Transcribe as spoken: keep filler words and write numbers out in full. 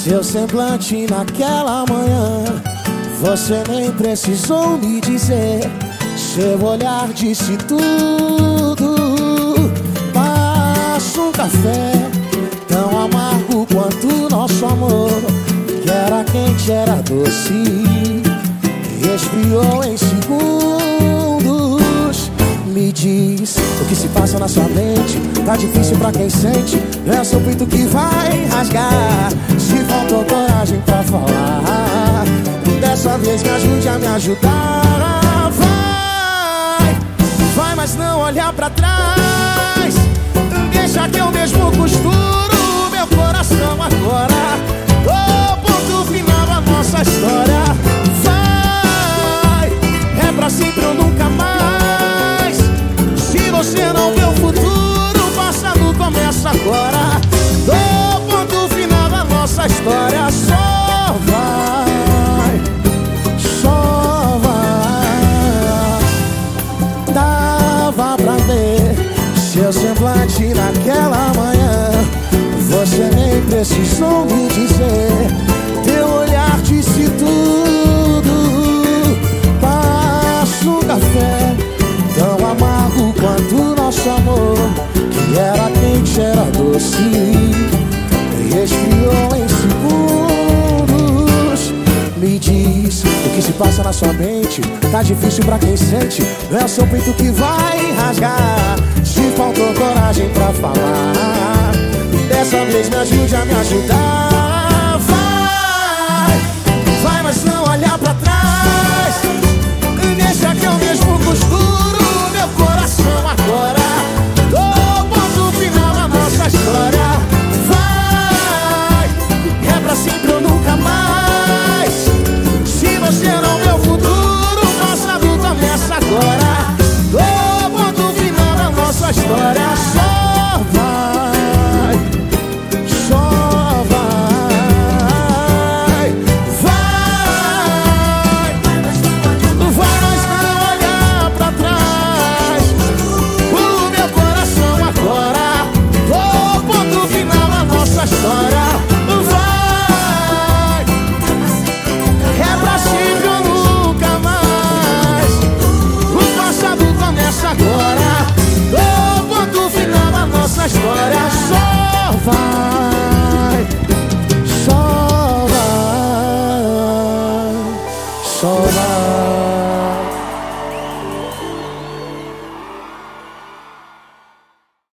Seu semblante naquela manhã, você nem precisou me dizer. Seu olhar disse tudo. Passa um café tão amargo quanto nosso amor, que era quente, era doce e esfriou em segundos. Me diz o que se passa na sua mente. Tá difícil pra quem sente, não é seu peito que vai rasgar. Se faltou coragem pra falar, dessa vez me ajude a me ajudar. Vai, vai, mas não olhar pra trás. Deixa que eu mesmo costuro meu coração agora. Dou ponto final à nossa história. Vai, é pra sempre ou nunca mais. Se você não vê o futuro, o passado começa agora. Dou ponto final à nossa história. Só vai, só vai. Dava pra ver seu semblante naquela manhã, você nem precisou me dizer. Teu olhar disse tudo. Passa um café tão amargo quanto nosso amor, que era quente, era doce e esfriou em segundos. Me diz o que se passa na sua mente. Tá difícil pra quem sente, não é o seu peito que vai rasgar. Se faltou coragem pra falar, dessa vez me ajude a me ajudar. Vai, vai, mas não olhar pra trás. Deixa que eu mesmo costuro meu coração agora. Dou ponto final à nossa história. Vai, é pra sempre ou nunca mais. Se você não vê o futuro, o passado começa agora. Dou ponto final à nossa história. Só vai, só vai. Vai, vai, mas não olhar pra trás. O meu coração agora. Dou ponto final à nossa história. Vai, é pra sempre ou nunca mais. O passado começa agora. Dou ponto final à nossa história. Só vai, só vai, só vai.